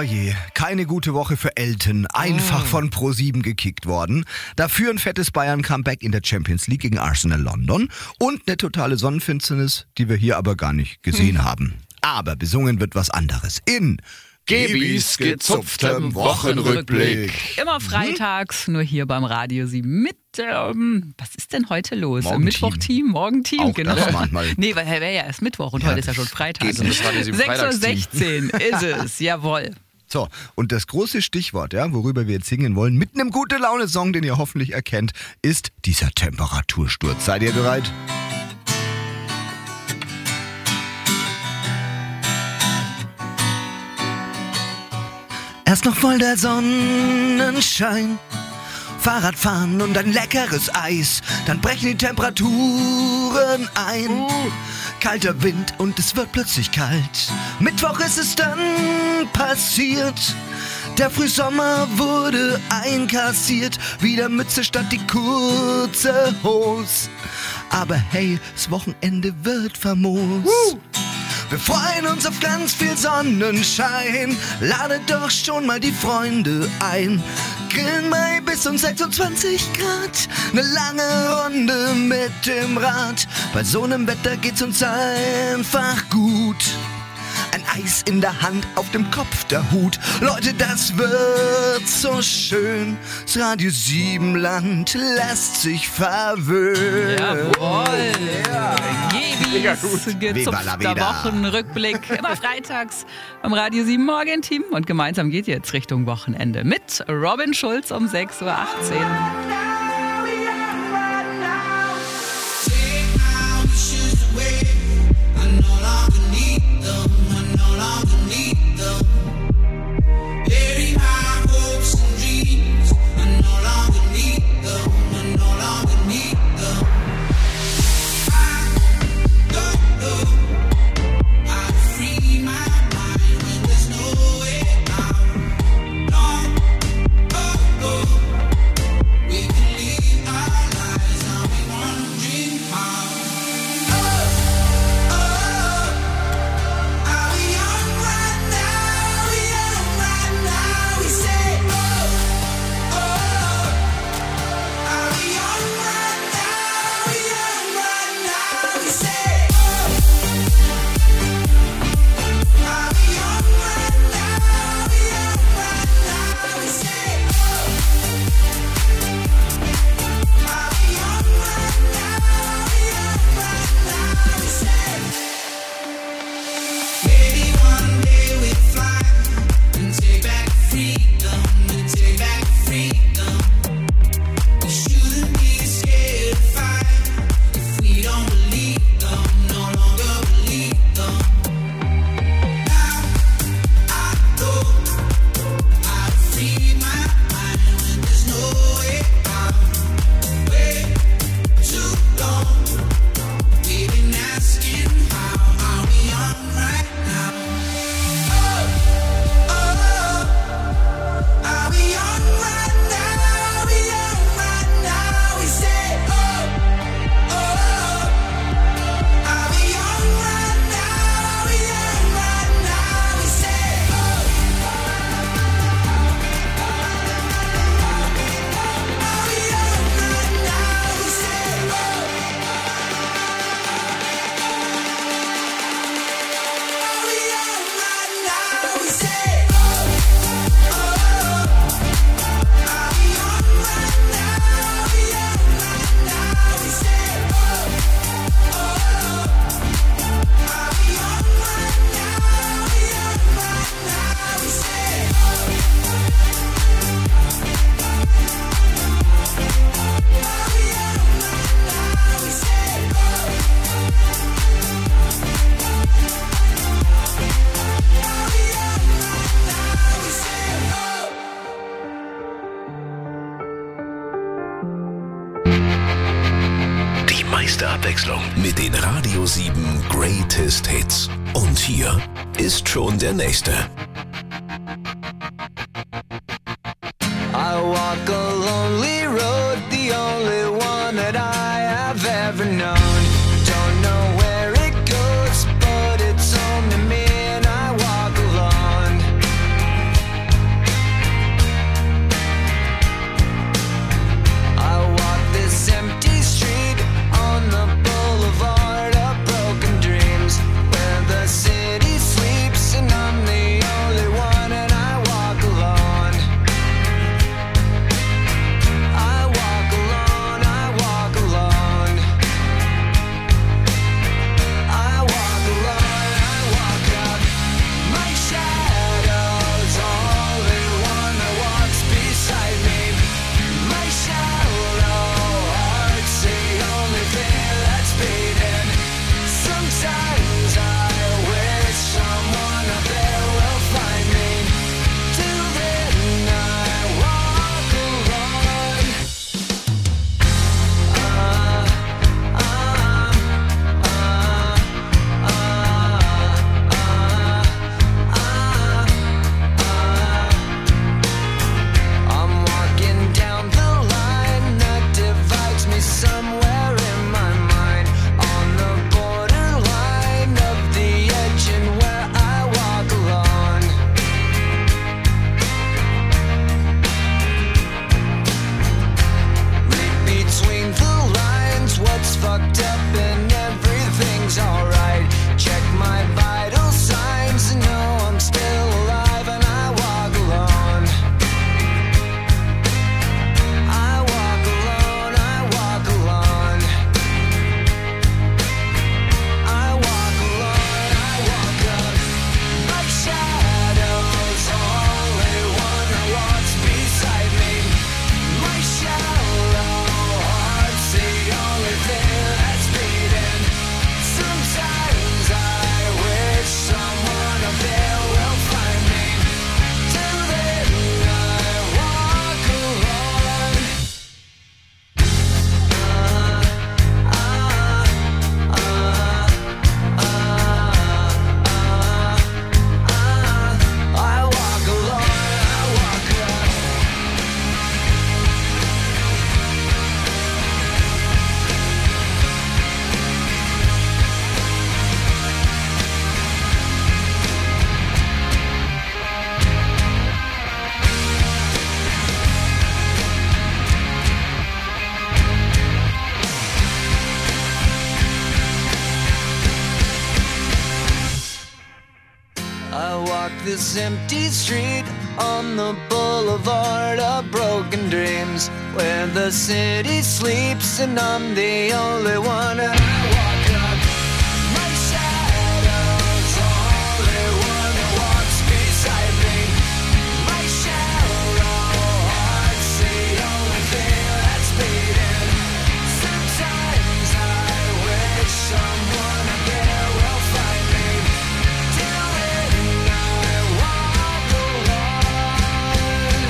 je, keine gute Woche für Elton. Einfach von Pro7 gekickt worden. Dafür ein fettes Bayern-Comeback in der Champions League gegen Arsenal London. Und eine totale Sonnenfinsternis, die wir hier aber gar nicht gesehen haben. Aber besungen wird was anderes. In Gebis gezupftem Wochenrückblick. Immer freitags, nur hier beim Radio 7 mit, was ist denn heute los? Morgenteam. Mittwoch-Team, Morgenteam, Auch genau. das manchmal. Nee, weil wäre ja erst Mittwoch und heute ist ja schon Freitag. Geht nicht, das Radio 7 6:16 Uhr ist es, jawohl. So, und das große Stichwort, ja, worüber wir jetzt singen wollen, mit einem Gute-Laune-Song, den ihr hoffentlich erkennt, ist dieser Temperatursturz. Seid ihr bereit? Erst noch voll der Sonnenschein, Fahrradfahren und ein leckeres Eis, dann brechen die Temperaturen ein. Kalter Wind und es wird plötzlich kalt. Mittwoch ist es dann passiert. Der Frühsommer wurde einkassiert. Wieder Mütze statt die kurze Hose. Aber hey, das Wochenende wird famos. Wir freuen uns auf ganz viel Sonnenschein. Ladet doch schon mal die Freunde ein. Grillen mal bis um 26 Grad. Eine lange Runde mit dem Rad. Bei so einem Wetter geht's uns einfach gut. Ein Eis in der Hand, auf dem Kopf der Hut. Leute, das wird so schön. Das Radio 7 Land lässt sich verwöhnen. Jawohl. Mega gut. Gezupfter Wochenrückblick. Immer freitags beim Radio 7 Morgenteam. Und gemeinsam geht jetzt Richtung Wochenende mit Robin Schulz um 6:18 Uhr. meiste Abwechslung mit den Radio 7 Greatest Hits. Und hier ist schon der nächste. I walk a lonely road, the only one that I have ever known. Don't know where it goes, but it's home to me and I walk alone. walk this empty street on the boulevard of broken dreams, where the city sleeps and I'm the only one. And I walk up, my shadow's the only one that walks beside me. My shallow heart's the only thing that's beating. Sometimes I wish someone up there will find me. Till then I walk alone.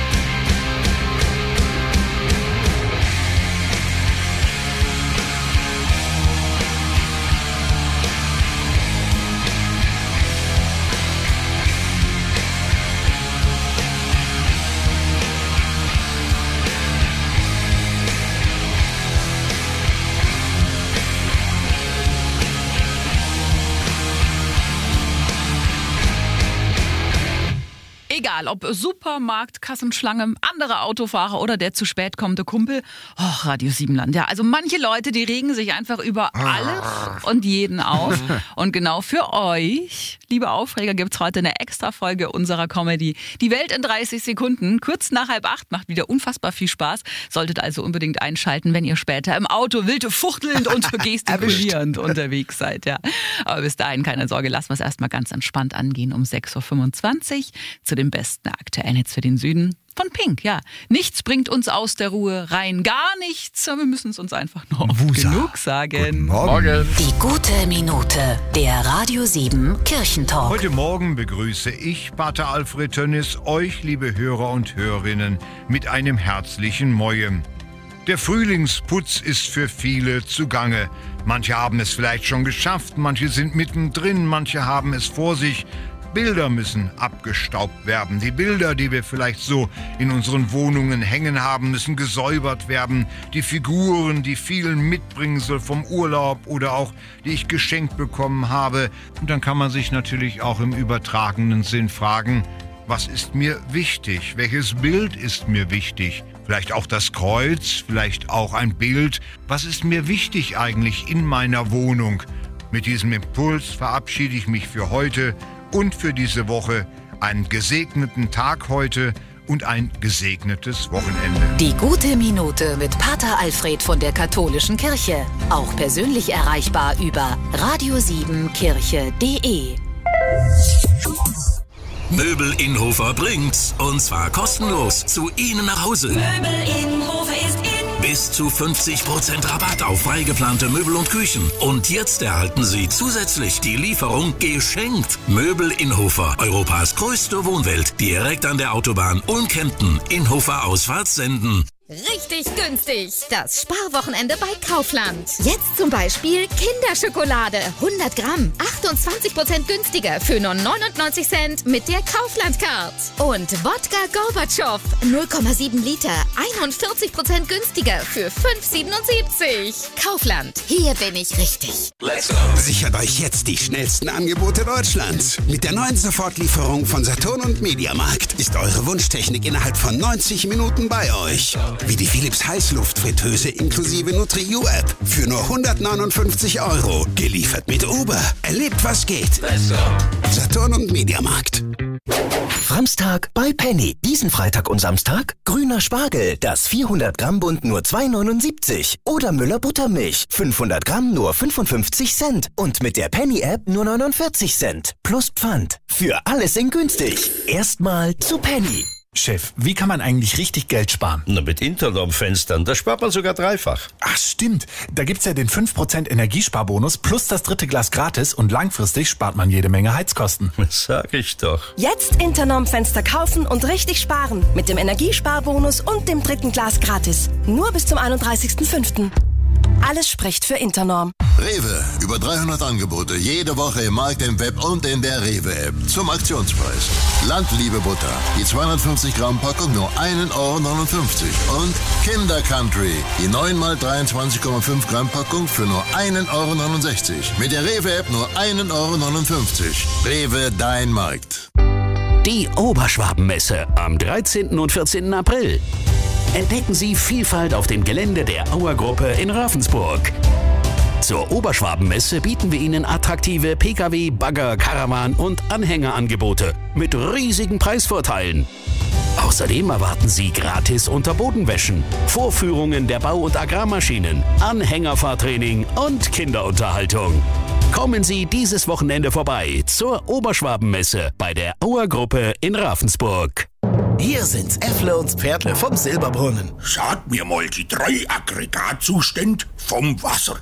Egal, ob Supermarkt, Kassenschlange, andere Autofahrer oder der zu spät kommende Kumpel. Och, Radio Siebenland. Ja, also manche Leute, die regen sich einfach über alles und jeden auf. Und genau für euch, liebe Aufreger, gibt's heute eine Extra-Folge unserer Comedy. Die Welt in 30 Sekunden, kurz nach 7:30, macht wieder unfassbar viel Spaß. Solltet also unbedingt einschalten, wenn ihr später im Auto wild fuchtelnd und gestikulierend unterwegs seid. Ja. Aber bis dahin, keine Sorge, lassen wir es erstmal ganz entspannt angehen um 6.25 Uhr zu den besten aktuellen Hits für den Süden von Pink. Ja, nichts bringt uns aus der Ruhe rein, gar nichts. Wir müssen es uns einfach nur oft genug sagen. Guten Morgen. Die gute Minute, der Radio 7 Kirchentalk. Heute Morgen begrüße ich, Pater Alfred Tönnis, euch, liebe Hörer und Hörerinnen, mit einem herzlichen Moje. Der Frühlingsputz ist für viele zugange. Manche haben es vielleicht schon geschafft, manche sind mittendrin, manche haben es vor sich. Bilder müssen abgestaubt werden. Die Bilder, die wir vielleicht so in unseren Wohnungen hängen haben, müssen gesäubert werden. Die Figuren, die vielen Mitbringsel vom Urlaub oder auch die ich geschenkt bekommen habe. Und dann kann man sich natürlich auch im übertragenen Sinn fragen, was ist mir wichtig? Welches Bild ist mir wichtig? Vielleicht auch das Kreuz, vielleicht auch ein Bild. Was ist mir wichtig eigentlich in meiner Wohnung? Mit diesem Impuls verabschiede ich mich für heute und für diese Woche. Einen gesegneten Tag heute und ein gesegnetes Wochenende. Die gute Minute mit Pater Alfred von der Katholischen Kirche. Auch persönlich erreichbar über radio7kirche.de. Möbel Inhofer bringt's, und zwar kostenlos zu Ihnen nach Hause. Möbel Inhofer ist in. Bis zu 50% Rabatt auf frei geplante Möbel und Küchen. Und jetzt erhalten Sie zusätzlich die Lieferung geschenkt. Möbel Inhofer, Europas größte Wohnwelt, direkt an der Autobahn Ulm-Kempten. Inhofer Ausfahrt senden. Richtig günstig. Das Sparwochenende bei Kaufland. Jetzt zum Beispiel Kinderschokolade. 100 Gramm. 28% günstiger für nur 99 Cent mit der Kaufland-Card. Und Wodka Gorbatschow. 0,7 Liter. 41% günstiger für 5,77. Kaufland. Hier bin ich richtig. Let's go. Sichert euch jetzt die schnellsten Angebote Deutschlands. Mit der neuen Sofortlieferung von Saturn und Mediamarkt ist eure Wunschtechnik innerhalb von 90 Minuten bei euch. Wie die Philips Heißluftfritteuse inklusive Nutri-U-App für nur 159 €. Geliefert mit Uber. Erlebt, was geht. Let's go. Saturn und Mediamarkt. Samstag bei Penny. Diesen Freitag und Samstag grüner Spargel, das 400 Gramm Bund nur 2,79. Oder Müller Buttermilch, 500 Gramm nur 55 Cent. Und mit der Penny-App nur 49 Cent. Plus Pfand. Für alles in günstig. Erstmal zu Penny. Chef, wie kann man eigentlich richtig Geld sparen? Na, mit Internorm-Fenstern, da spart man sogar dreifach. Ach stimmt, da gibt's ja den 5% Energiesparbonus plus das dritte Glas gratis und langfristig spart man jede Menge Heizkosten. Sag ich doch. Jetzt Internorm-Fenster kaufen und richtig sparen mit dem Energiesparbonus und dem dritten Glas gratis. Nur bis zum 31.05. Alles spricht für Internorm. Rewe, über 300 Angebote, jede Woche im Markt, im Web und in der Rewe-App. Zum Aktionspreis. Landliebe Butter, die 250 Gramm Packung nur 1,59 €. Und Kinder Country, die 9x23,5 Gramm Packung für nur 1,69 €. Mit der Rewe-App nur 1,59 €. Rewe, dein Markt. Die Oberschwabenmesse am 13. und 14. April. Entdecken Sie Vielfalt auf dem Gelände der Auer Gruppe in Ravensburg. Zur Oberschwabenmesse bieten wir Ihnen attraktive Pkw, Bagger, Caravan und Anhängerangebote mit riesigen Preisvorteilen. Außerdem erwarten Sie gratis Unterbodenwäschen, Vorführungen der Bau- und Agrarmaschinen, Anhängerfahrtraining und Kinderunterhaltung. Kommen Sie dieses Wochenende vorbei zur Oberschwabenmesse bei der Auer Gruppe in Ravensburg. Hier sind's Äffle und Pferdle vom Silberbrunnen. Sag mir mal die 3 Aggregatzustände vom Wasser.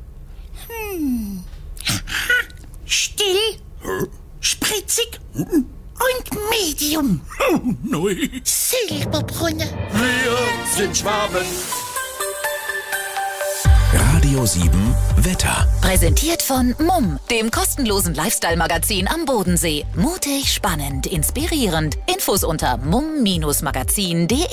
Still, spritzig und Medium. Neu. Silberbrunne. Wir sind Schwaben. Radio 7 Wetter. Präsentiert von Mumm, dem kostenlosen Lifestyle-Magazin am Bodensee. Mutig, spannend, inspirierend. Infos unter mumm-magazin.de